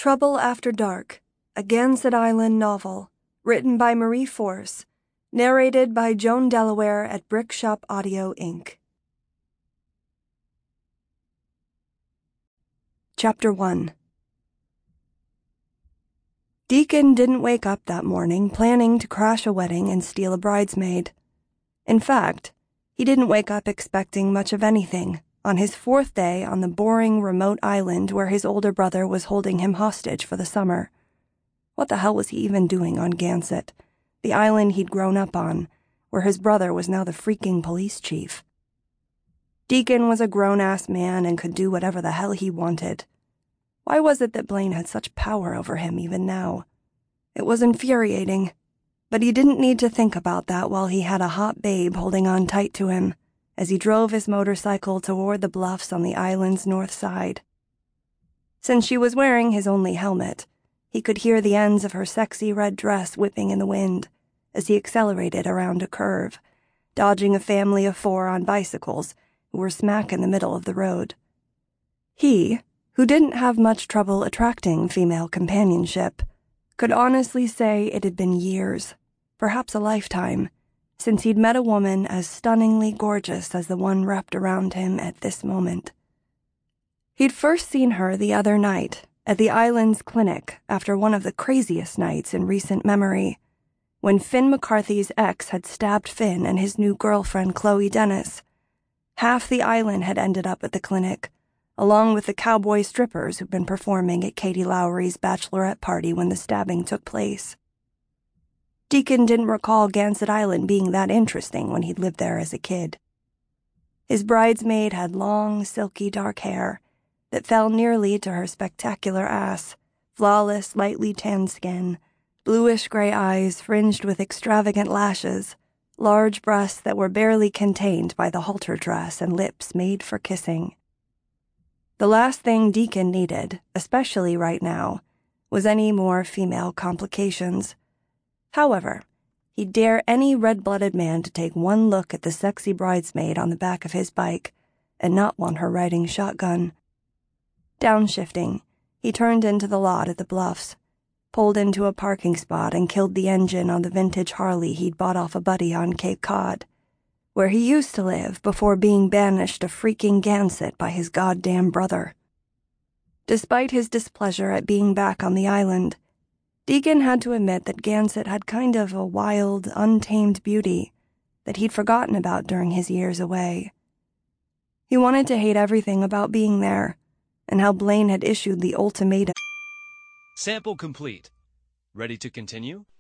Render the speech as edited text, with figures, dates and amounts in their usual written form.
Trouble After Dark, a Gansett Island novel, written by Marie Force, narrated by Joan Delaware at Brickshop Audio, Inc. Chapter 1. Deacon didn't wake up that morning planning to crash a wedding and steal a bridesmaid. In fact, he didn't wake up expecting much of anything on his fourth day on the boring remote island where his older brother was holding him hostage for the summer. What the hell was he even doing on Gansett, the island he'd grown up on, where his brother was now the freaking police chief? Deacon was a grown-ass man and could do whatever the hell he wanted. Why was it that Blaine had such power over him even now? It was infuriating, but he didn't need to think about that while he had a hot babe holding on tight to him as he drove his motorcycle toward the bluffs on the island's north side. Since she was wearing his only helmet, he could hear the ends of her sexy red dress whipping in the wind as he accelerated around a curve, dodging a family of 4 on bicycles who were smack in the middle of the road. He, who didn't have much trouble attracting female companionship, could honestly say it had been years, perhaps a lifetime, since he'd met a woman as stunningly gorgeous as the one wrapped around him at this moment. He'd first seen her the other night at the island's clinic after one of the craziest nights in recent memory, when Finn McCarthy's ex had stabbed Finn and his new girlfriend Chloe Dennis. Half the island had ended up at the clinic, along with the cowboy strippers who'd been performing at Katie Lowry's bachelorette party when the stabbing took place. Deacon didn't recall Gansett Island being that interesting when he'd lived there as a kid. His bridesmaid had long, silky dark hair that fell nearly to her spectacular ass, flawless, lightly tanned skin, bluish-gray eyes fringed with extravagant lashes, large breasts that were barely contained by the halter dress, and lips made for kissing. The last thing Deacon needed, especially right now, was any more female complications. However, he'd dare any red-blooded man to take one look at the sexy bridesmaid on the back of his bike and not want her riding shotgun. Downshifting, he turned into the lot at the bluffs, pulled into a parking spot and killed the engine on the vintage Harley he'd bought off a buddy on Cape Cod, where he used to live before being banished to freaking Gansett by his goddamn brother. Despite his displeasure at being back on the island, Deacon had to admit that Gansett had kind of a wild, untamed beauty that he'd forgotten about during his years away. He wanted to hate everything about being there, and how Blaine had issued the ultimatum. Sample complete. Ready to continue?